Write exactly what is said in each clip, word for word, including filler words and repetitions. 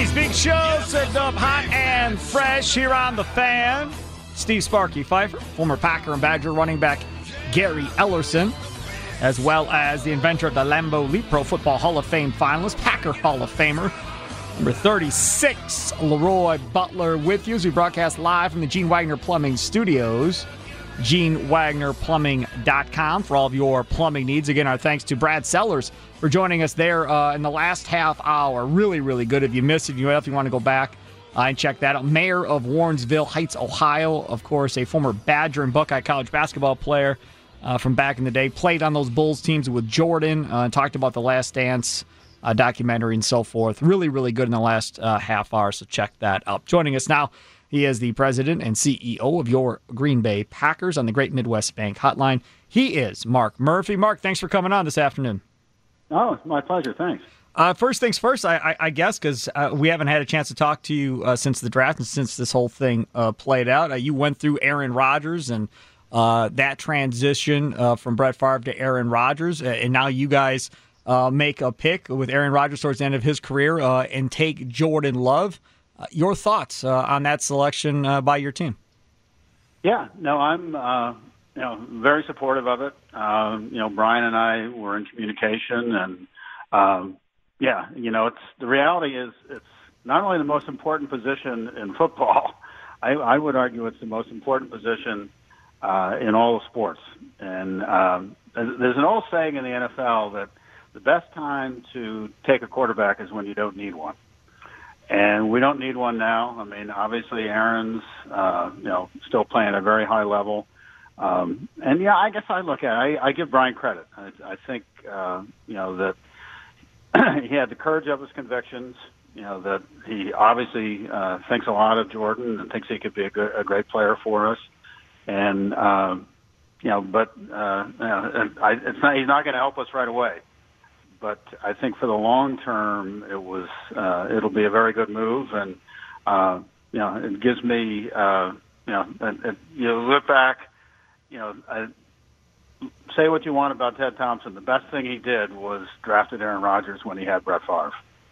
Today's big show served up hot and fresh here on The Fan. Steve Sparky Pfeiffer, former Packer and Badger running back Gary Ellerson, as well as the inventor of the Lambeau Leap Pro Football Hall of Fame finalist, Packer Hall of Famer, number thirty-six, Leroy Butler with you as we broadcast live from the Gene Wagner Plumbing Studios. Gene Wagner Plumbing dot com for all of your plumbing needs. Again, our thanks to Brad Sellers for joining us there uh, in the last half hour. Really, really good. If you missed it, you know, if you want to go back uh, and check that out. Mayor of Warrensville Heights, Ohio, of course, a former Badger and Buckeye College basketball player uh, from back in the day. Played on those Bulls teams with Jordan uh, and talked about the Last Dance uh, documentary and so forth. Really, really good in the last uh, half hour, so check that out. Joining us now, he is the president and C E O of your Green Bay Packers on the Great Midwest Bank Hotline. He is Mark Murphy. Mark, thanks for coming on this afternoon. Oh, it's my pleasure. Thanks. Uh, first things first, I, I, I guess, because uh, we haven't had a chance to talk to you uh, since the draft and since this whole thing uh, played out. Uh, you went through Aaron Rodgers and uh, that transition uh, from Brett Favre to Aaron Rodgers, uh, and now you guys uh, make a pick with Aaron Rodgers towards the end of his career uh, and take Jordan Love. Uh, your thoughts uh, on that selection uh, by your team? Yeah, no, I'm uh, you know very supportive of it. Um, you know, Brian and I were in communication, and um, yeah, you know, it's the reality is it's not only the most important position in football. I, I would argue it's the most important position uh, in all of sports. And um, there's an old saying in the N F L that the best time to take a quarterback is when you don't need one. And we don't need one now. I mean, obviously, Aaron's, uh, you know, still playing at a very high level. Um, and, yeah, I guess I look at it. I, I give Brian credit. I, I think, uh, you know, that he had the courage of his convictions, you know, that he obviously uh, thinks a lot of Jordan and thinks he could be a, good, a great player for us. And, um, you know, but uh, you know, I, it's not, he's not going to help us right away. But I think for the long term, it was uh, it'll be a very good move, and uh, you know it gives me uh, you know it, it, you look back, you know I, say what you want about Ted Thompson. The best thing he did was drafted Aaron Rodgers when he had Brett Favre,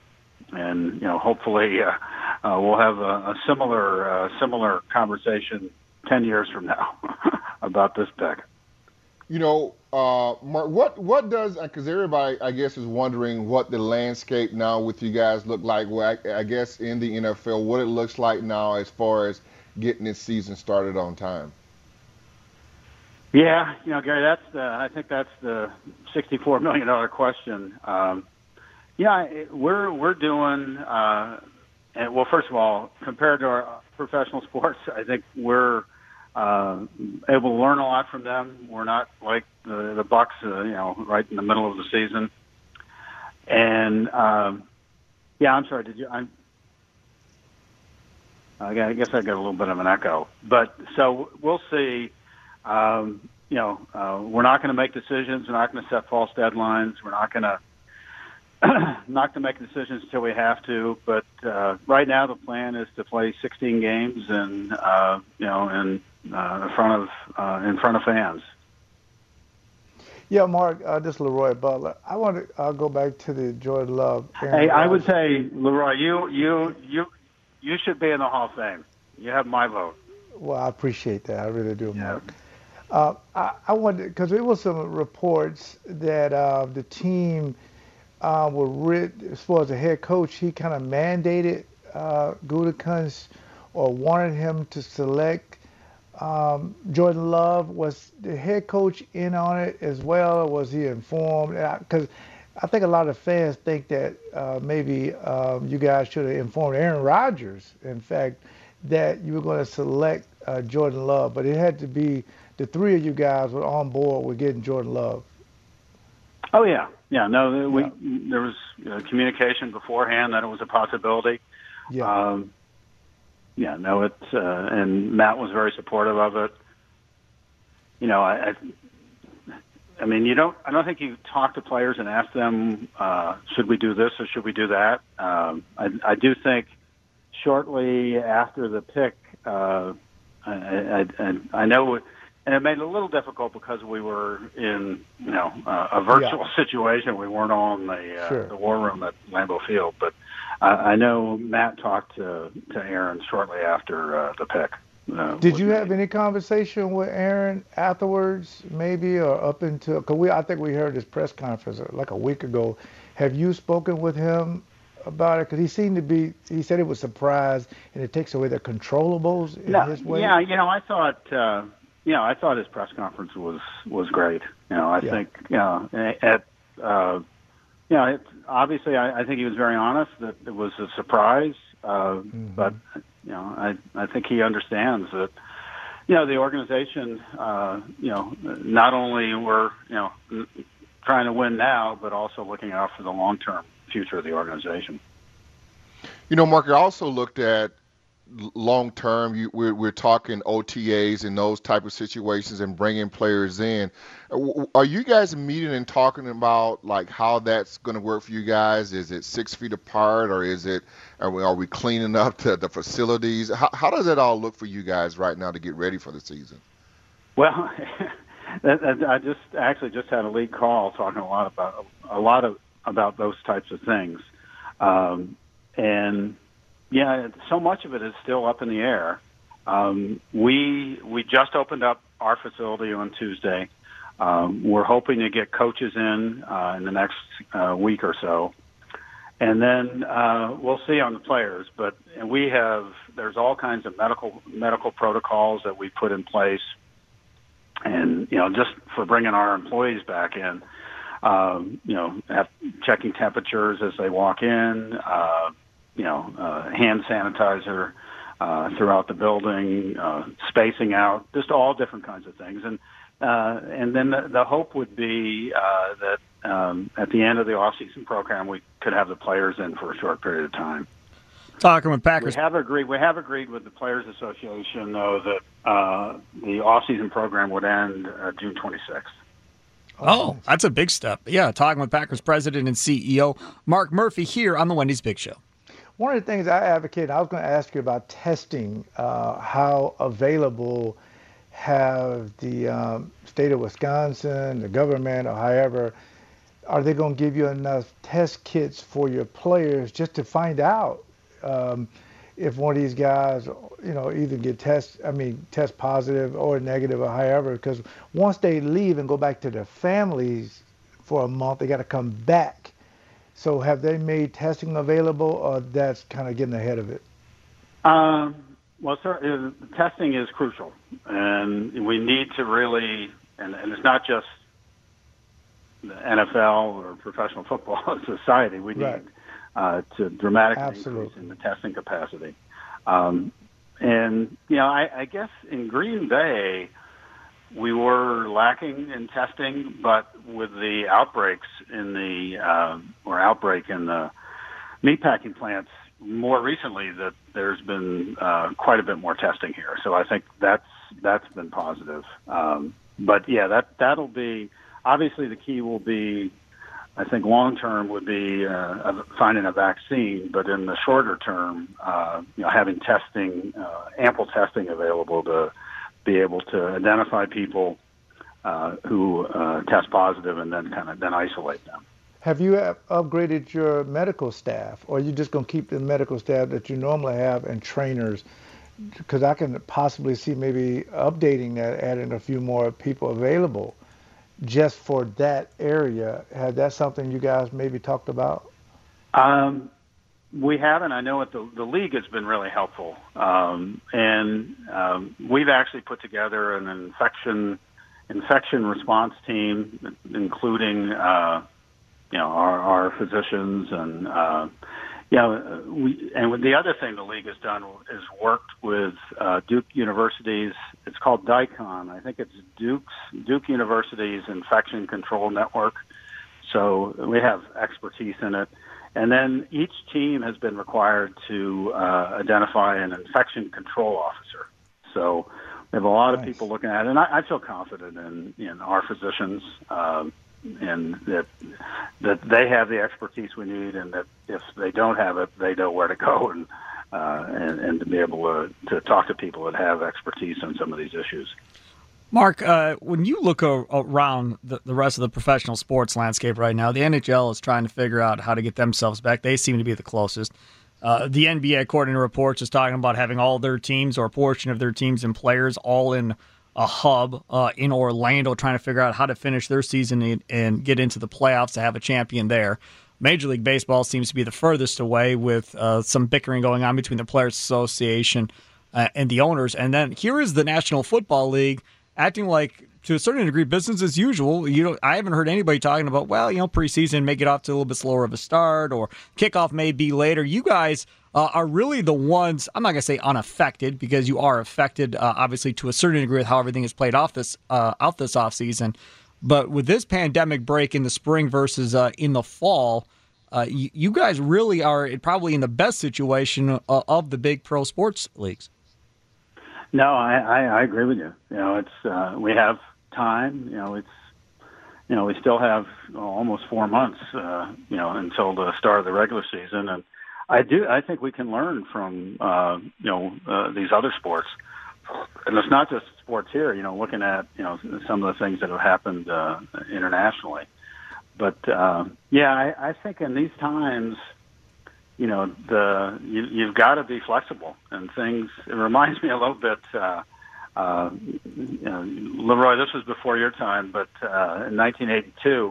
and you know hopefully uh, uh, we'll have a, a similar uh, similar conversation ten years from now about this pick. You know, uh, Mark, what what does, because everybody, I guess, is wondering what the landscape now with you guys look like. Well, I, I guess in the N F L, what it looks like now as far as getting this season started on time. Yeah, you know, Gary, that's the, I think that's the sixty-four million dollars question. Um, yeah, it, we're we're doing, uh, and well, first of all, compared to our professional sports, I think we're Uh, able to learn a lot from them. We're not like the, the Bucks, uh, you know, right in the middle of the season. And um, yeah, I'm sorry. Did you? I'm, I guess I got a little bit of an echo. But so we'll see. Um, you know, uh, we're not going to make decisions. We're not going to set false deadlines. We're not going to not to make decisions until we have to. But uh, right now, the plan is to play sixteen games, and uh, you know, and Uh, in front of uh, in front of fans. Yeah, Mark, uh, this is Leroy Butler. I want to uh, go back to the Jordan Love. Aaron hey, Rodgers. I would say, Leroy, you you you you should be in the Hall of Fame. You have my vote. Well, I appreciate that. I really do, yeah. Mark. Uh, I, I wanted, because there was some reports that uh, the team uh, were writ, as far as the head coach, he kind of mandated uh, Gutekunst or wanted him to select Um, Jordan Love. Was the head coach in on it as well, or was he informed? Because I, I think a lot of fans think that uh, maybe um, you guys should have informed Aaron Rodgers, in fact, that you were going to select uh, Jordan Love. But it had to be the three of you guys were on board with getting Jordan Love. Oh, yeah. Yeah, no, we, yeah. there was uh, communication beforehand that it was a possibility. Yeah. Um, Yeah, no, it's uh, and Matt was very supportive of it. You know, I, I, I mean, you don't. I don't think you talk to players and ask them, uh, should we do this or should we do that? Um, I, I do think shortly after the pick, uh, I, I, I, I know, and it made it a little difficult because we were in, you know, uh, a virtual yeah. situation. We weren't all in the uh, sure. the war room at Lambeau Field, but I, I know Matt talked to, to Aaron shortly after uh, the pick. Uh, Did you have any conversation with Aaron afterwards, maybe, or up until? Because we, I think we heard his press conference like a week ago. Have you spoken with him about it? Because he seemed to be. He said he was surprised, and it takes away the controllables in no, his way. Yeah, you know, I thought, uh, you know, I thought his press conference was was great. You know, I Yeah. think, you know, at, uh, you know, it, obviously, I, I think he was very honest that it was a surprise, uh, Mm-hmm. but. You know, I, I think he understands that, you know, the organization, uh, you know, not only we're, you know, trying to win now, but also looking out for the long-term future of the organization. You know, Mark, I also looked at long term. You, we're, we're talking O T As and those type of situations and bringing players in. Are you guys meeting and talking about like how that's going to work for you guys? Is it six feet apart, or is it are we, are we cleaning up the, the facilities? How, how does it all look for you guys right now to get ready for the season? Well, I just actually just had a league call talking a lot about a lot of about those types of things, um, and. Yeah, so much of it is still up in the air. Um, we we just opened up our facility on Tuesday. Um, we're hoping to get coaches in uh, in the next uh, week or so, and then uh, we'll see on the players. But we have there's all kinds of medical medical protocols that we put in place, and you know just for bringing our employees back in, um, you know, have, checking temperatures as they walk in. Uh, you know, uh, hand sanitizer uh, throughout the building, uh, spacing out, just all different kinds of things. And uh, and then the, the hope would be uh, that um, at the end of the off-season program, we could have the players in for a short period of time. Talking with Packers. We have agreed. We have agreed with the Players Association, though, that uh, the off-season program would end uh, June twenty-sixth. Oh, that's a big step. Yeah, talking with Packers president and C E O Mark Murphy here on the Wendy's Big Show. One of the things I advocate, I was going to ask you about testing, uh, how available have the um, state of Wisconsin, the government, or however, are they going to give you enough test kits for your players just to find out um, if one of these guys, you know, either get test, I mean, test positive or negative or however, because once they leave and go back to their families for a month, they got to come back. So have they made testing available, or that's kind of getting ahead of it? Um, well, sir, uh, testing is crucial, and we need to really, and, and it's not just the N F L or professional football society. We need Right. uh, to dramatically Absolutely. increase in the testing capacity. Um, and, you know, I, I guess in Green Bay, we were lacking in testing, but with the outbreaks in the uh, or outbreak in the meatpacking plants more recently, that there's been uh, quite a bit more testing here. So I think that's that's been positive. Um, but yeah, that that'll be obviously the key will be. I think long term would be uh, finding a vaccine, but in the shorter term, uh, you know, having testing, uh, ample testing available to be able to identify people uh, who uh, test positive and then kind of then isolate them. Have you upgraded your medical staff, or are you just going to keep the medical staff that you normally have and trainers? Because I can possibly see maybe updating that, adding a few more people available just for that area. Had that something you guys maybe talked about? Um, We haven't. I know it, the, the league has been really helpful. Um, and um, we've actually put together an infection infection response team, including, uh, you know, our, our physicians. And, uh, you know, we, and the other thing the league has done is worked with uh, Duke University's, it's called DICON. I think it's Duke's, Duke University's Infection Control Network. So we have expertise in it. And then each team has been required to uh, identify an infection control officer. So we have a lot nice. of people looking at it, and I, I feel confident in, in our physicians um, and that that they have the expertise we need, and that if they don't have it, they know where to go and uh, and, and to be able to, to talk to people that have expertise on some of these issues. Mark, uh, when you look a- around the, the rest of the professional sports landscape right now, the N H L is trying to figure out how to get themselves back. They seem to be the closest. Uh, the N B A, according to reports, is talking about having all their teams or a portion of their teams and players all in a hub uh, in Orlando, trying to figure out how to finish their season and, and get into the playoffs to have a champion there. Major League Baseball seems to be the furthest away, with uh, some bickering going on between the Players Association uh, and the owners. And then here is the National Football League acting like, to a certain degree, business as usual. You know, I haven't heard anybody talking about, well, you know, preseason may get off to a little bit slower of a start, or kickoff may be later. You guys uh, are really the ones, I'm not going to say unaffected, because you are affected, uh, obviously, to a certain degree with how everything is played off this uh, out this offseason. But with this pandemic break in the spring versus uh, in the fall, uh, you, you guys really are probably in the best situation uh, of the big pro sports leagues. No, I, I, I agree with you. You know, it's uh, we have time. You know, it's you know we still have almost four months. Uh, you know, until the start of the regular season, and I do. I think we can learn from uh, you know uh, these other sports, and it's not just sports here. You know, looking at you know some of the things that have happened uh, internationally, but uh, yeah, I, I think in these times, you know, the you, you've got to be flexible, and things. It reminds me a little bit. Uh, uh, you know, Leroy, this was before your time, but uh, in nineteen eighty-two,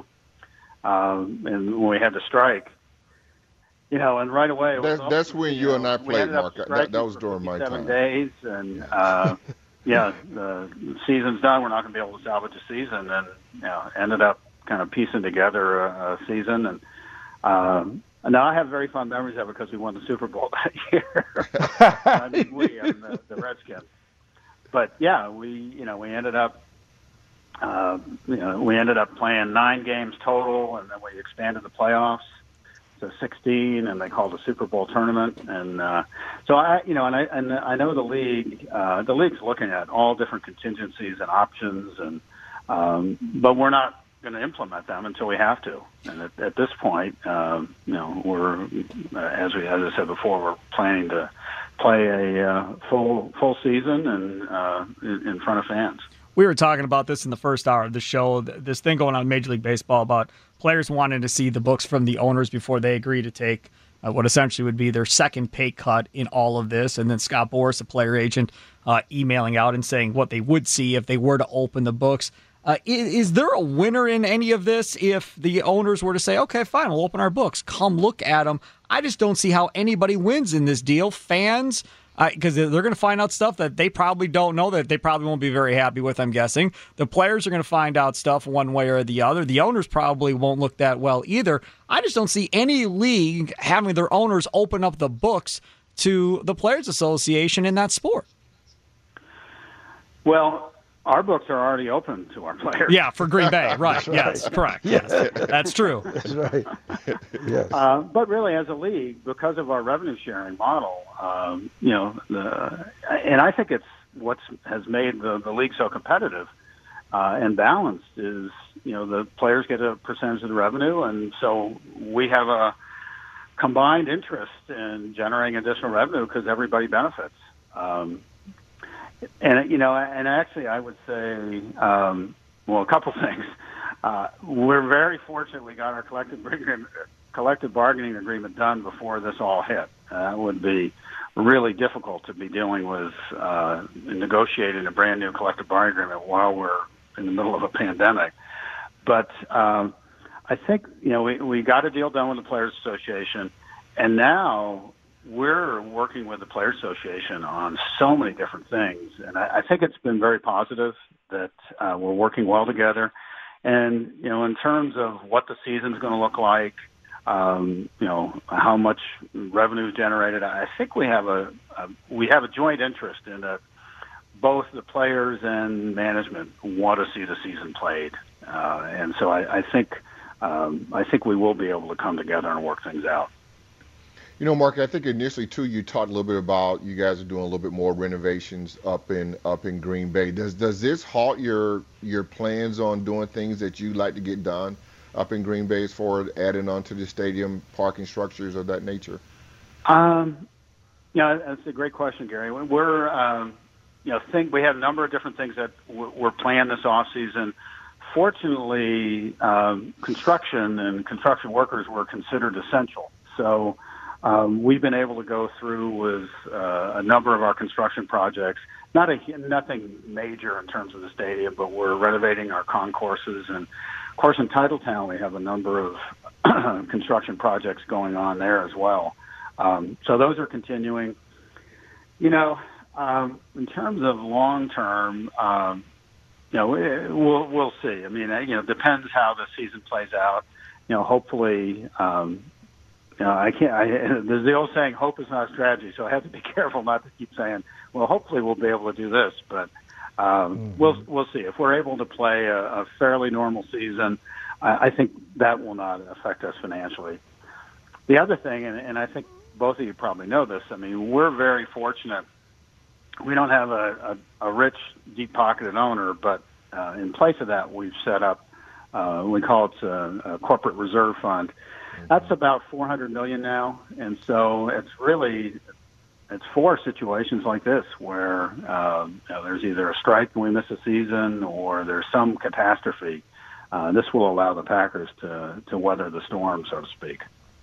um, and when we had the strike, you know, and right away. It was that's also, that's when you, you know, and I played, Mark. That, that was during my seven time. days, and uh, yeah, the season's done. We're not going to be able to salvage a season, and you know, ended up kind of piecing together a, a season, and. Um, Now, I have very fond memories of it because we won the Super Bowl that year. I mean, we, I mean, the, the Redskins. But yeah, we, you know, we ended up, uh, you know, we ended up playing nine games total, and then we expanded the playoffs to sixteen, and they called a Super Bowl tournament. And uh, so I, you know, and I, and I know the league, uh, the league's looking at all different contingencies and options, and um, but we're not going to implement them until we have to. And at, at this point, um, you know, we're uh, as we as I said before, we're planning to play a uh, full full season and uh, in, in front of fans. We were talking about this in the first hour of the show. This thing going on in Major League Baseball about players wanting to see the books from the owners before they agree to take uh, what essentially would be their second pay cut in all of this. And then Scott Boras, a player agent, uh, emailing out and saying what they would see if they were to open the books. Uh, is, is there a winner in any of this if the owners were to say, okay, fine, we'll open our books, come look at them? I just don't see how anybody wins in this deal. Fans, because uh, they're going to find out stuff that they probably don't know, that they probably won't be very happy with, I'm guessing. The players are going to find out stuff one way or the other. The owners probably won't look that well either. I just don't see any league having their owners open up the books to the Players Association in that sport. Well, our books are already open to our players. Yeah, for Green Bay, right. right. Yes, correct. Yes, that's true. That's right. Yes. Uh, but really, as a league, because of our revenue sharing model, um, you know, the, and I think it's what has made the, the league so competitive uh, and balanced is, you know, the players get a percentage of the revenue, and so we have a combined interest in generating additional revenue because everybody benefits. Um, And, you know, and actually I would say, um, well, a couple things. Uh, we're very fortunate we got our collective agreement, collective bargaining agreement done before this all hit. Uh, it would be really difficult to be dealing with uh, negotiating a brand new collective bargaining agreement while we're in the middle of a pandemic. But um, I think, you know, we, we got a deal done with the Players Association, and now we're working with the Players Association on so many different things, and I, I think it's been very positive that uh, we're working well together. And, you know, in terms of what the season's going to look like, um, you know, how much revenue is generated, I think we have a, a we have a joint interest in that both the players and management want to see the season played, uh, and so I, I think um, I think we will be able to come together and work things out. You know, Mark, I think initially too you talked a little bit about you guys are doing a little bit more renovations up in up in Green Bay. Does does this halt your your plans on doing things that you'd like to get done up in Green Bay as far as adding on to the stadium, parking structures of that nature? Um, yeah, that's a great question, Gary. We're um, you know, think we had a number of different things that w- were planned this off season. Fortunately, um, construction and construction workers were considered essential. So um, we've been able to go through with uh, a number of our construction projects. Not a nothing major in terms of the stadium, but we're renovating our concourses, and of course in Titletown we have a number of construction projects going on there as well. Um, so those are continuing. You know, um, in terms of long term, um, you know, we'll we'll see. I mean, you know, it depends how the season plays out. You know, hopefully. Um, You know, I can't. I, there's the old saying, "Hope is not a strategy." So I have to be careful not to keep saying, "Well, hopefully we'll be able to do this." But um, mm-hmm. we'll we'll see. If we're able to play a, a fairly normal season, I, I think that will not affect us financially. The other thing, and, and I think both of you probably know this. I mean, we're very fortunate. We don't have a, a, a rich, deep-pocketed owner, but uh, in place of that, we've set up. Uh, we call it a, a corporate reserve fund. That's about four hundred million dollars now, and so it's really it's for situations like this where um, you know, there's either a strike and we miss a season, or there's some catastrophe. Uh, this will allow the Packers to to weather the storm, so to speak.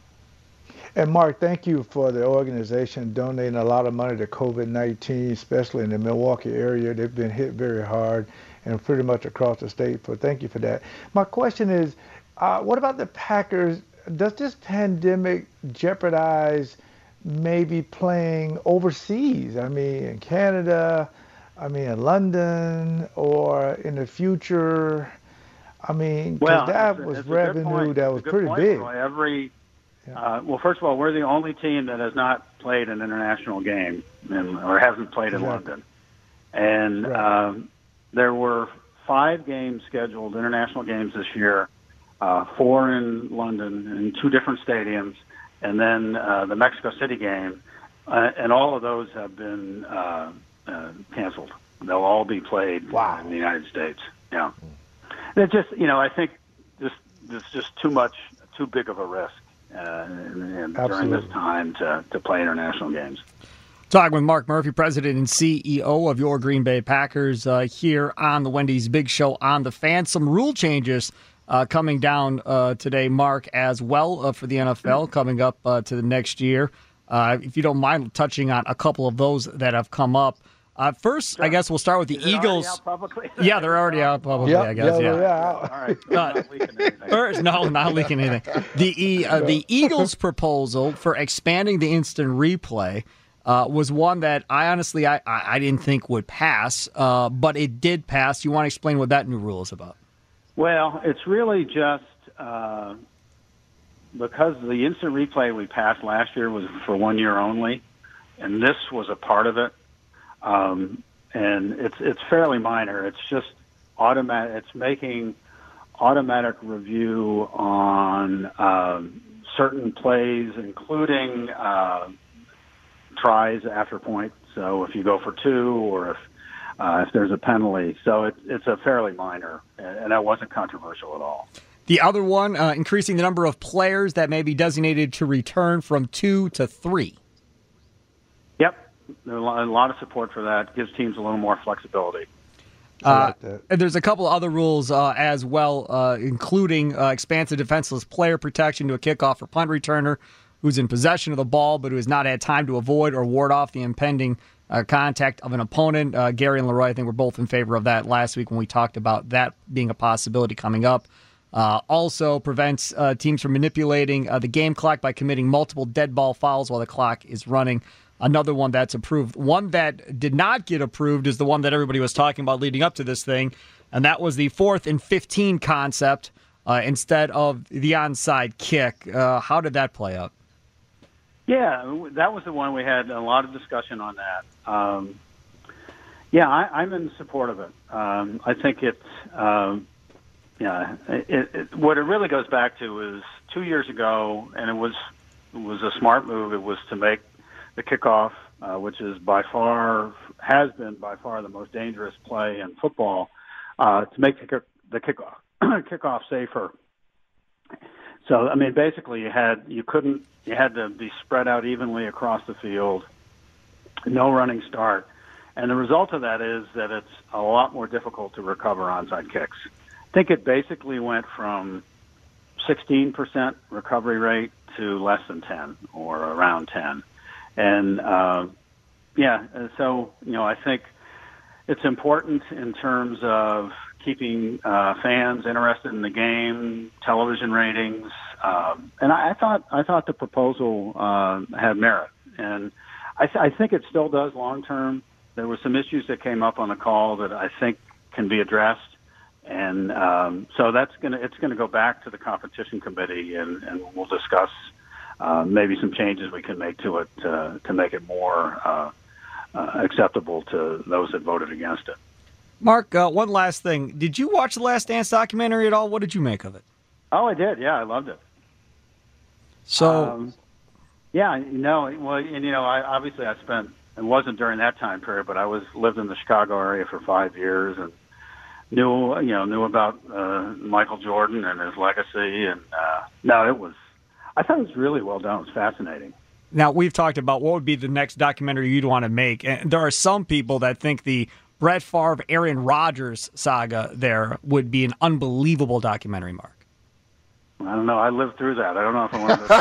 And Mark, thank you for the organization donating a lot of money to COVID nineteen, especially in the Milwaukee area. They've been hit very hard, and pretty much across the state. So thank you for that. My question is, uh, what about the Packers? Does this pandemic jeopardize maybe playing overseas? I mean, in Canada, I mean, in London, or in the future? I mean, because well, that it's, was it's revenue that was pretty point, big. Roy. Every, yeah. uh, well, first of all, we're the only team that has not played an international game in, or hasn't played in exactly. London. And right. um, there were five games scheduled, international games this year. Uh, four in London in two different stadiums, and then uh, the Mexico City game, uh, and all of those have been uh, uh, canceled. They'll all be played wow. in the United States. Yeah, and it just you know I think this this just too much, too big of a risk uh, during this time to to play international games. Talking with Mark Murphy, President and C E O of your Green Bay Packers, uh, here on the Wendy's Big Show on the Fan. Some rule changes Uh, coming down uh, today, Mark, as well uh, for the N F L coming up uh, to the next year. Uh, if you don't mind touching on a couple of those that have come up. Uh, first, sure. I guess we'll start with the Is Eagles. It out publicly? Yeah, they're already out publicly, yep, I guess. Yeah, yeah. yeah. All right. So uh, not leaking anything. First, no, not leaking anything. The, uh, the Eagles' proposal for expanding the instant replay uh, was one that I honestly I, I, I didn't think would pass, uh, but it did pass. You want to explain what that new rule is about? Well, it's really just uh, because the instant replay we passed last year was for one year only, and this was a part of it. Um, and it's it's fairly minor. It's just automatic. It's making automatic review on um, certain plays, including uh, tries after point. So if you go for two, or if Uh, if there's a penalty. So it, it's a fairly minor, and that wasn't controversial at all. The other one, uh, increasing the number of players that may be designated to return from two to three. Yep. There's a lot of support for that. Gives teams a little more flexibility. Uh, and there's a couple other rules uh, as well, uh, including uh, expansive defenseless player protection to a kickoff or punt returner who's in possession of the ball but who has not had time to avoid or ward off the impending Uh, contact of an opponent. Uh, Gary and Leroy, I think, were both in favor of that last week when we talked about that being a possibility coming up. Uh, also prevents uh, teams from manipulating uh, the game clock by committing multiple dead ball fouls while the clock is running. Another one that's approved. One that did not get approved is the one that everybody was talking about leading up to this thing, and that was the fourth and fifteen concept uh, instead of the onside kick. Uh, how did that play out? Yeah, that was the one we had a lot of discussion on that. Um, yeah, I, I'm in support of it. Um, I think it's, um, yeah, it, it, what it really goes back to is two years ago, and it was it was a smart move. It was to make the kickoff, uh, which is by far has been by far the most dangerous play in football, uh, to make the, the kickoff kickoff safer. So, I mean, basically, you had you couldn't you had to be spread out evenly across the field, no running start, And the result of that is that it's a lot more difficult to recover onside kicks. I think it basically went from sixteen percent recovery rate to less than ten or around ten. And, uh, yeah, so, you know, I think it's important in terms of keeping uh, fans interested in the game, television ratings. Um, and I, I thought I thought the proposal uh, had merit. And I, th- I think it still does long term. There were some issues that came up on the call that I think can be addressed. And um, so that's gonna it's gonna go back to the competition committee, and, and we'll discuss uh, maybe some changes we can make to it uh, to make it more uh, uh, acceptable to those that voted against it. Mark, uh, one last thing. Did you watch the Last Dance documentary at all? What did you make of it? Oh, I did. Yeah, I loved it. So, um, yeah, you know, well, and you know, I obviously I spent. It wasn't during that time period, but I was lived in the Chicago area for five years and knew you know knew about uh, Michael Jordan and his legacy. And uh, no, it was. I thought it was really well done. It was fascinating. Now we've talked about what would be the next documentary you'd want to make, and there are some people that think the Brett Favre, Aaron Rodgers saga there would be an unbelievable documentary, Mark. I don't know. I lived through that. I don't know if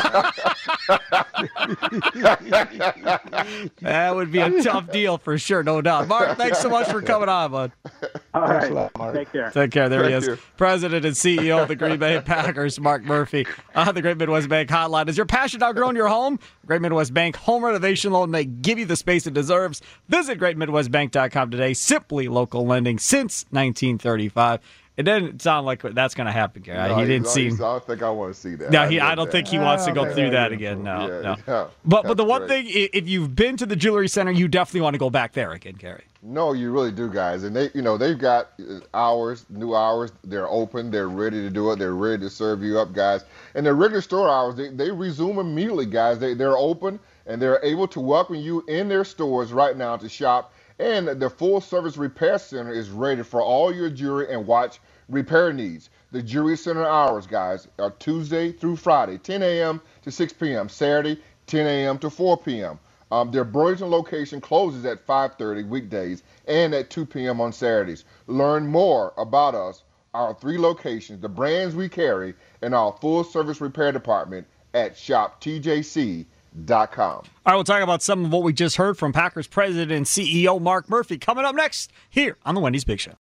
I want to. That would be a tough deal for sure, no doubt. Mark, thanks so much for coming on, bud. All right. Take care. Take care. There Thank he is. you. President and C E O of the Green Bay Packers, Mark Murphy. Uh, the Great Midwest Bank Hotline. Is your passion outgrown your home? Great Midwest Bank Home Renovation Loan may give you the space it deserves. Visit great midwest bank dot com today. Simply local lending since nineteen thirty-five. It didn't sound like that's going to happen, Gary. No, he didn't he's- seem. he's- I don't think I want to see that. No, he, I I don't that. think he wants to I go don't through think that I again. No, yeah, no. yeah. But but the That's one great. thing, i- if you've been to the Jewelry Center, you definitely want to go back there again, Gary. No, you really do, guys. And they, you know, they've got uh, hours, new hours. They're open. They're ready to do it. They're ready to serve you up, guys. And their regular store hours, they, they resume immediately, guys. They, they're open, and they're able to welcome you in their stores right now to shop. And the full-service repair center is ready for all your jewelry and watch repair needs. The Jewelry Center hours, guys, are Tuesday through Friday, ten a.m. to six p.m., Saturday, ten a.m. to four p.m. Um, their Burlington location closes at five thirty weekdays and at two p.m. on Saturdays. Learn more about us, our three locations, the brands we carry, and our full-service repair department at shop T J C dot com. All right, we'll talk about some of what we just heard from Packers president and C E O Mark Murphy coming up next here on the Wendy's Big Show.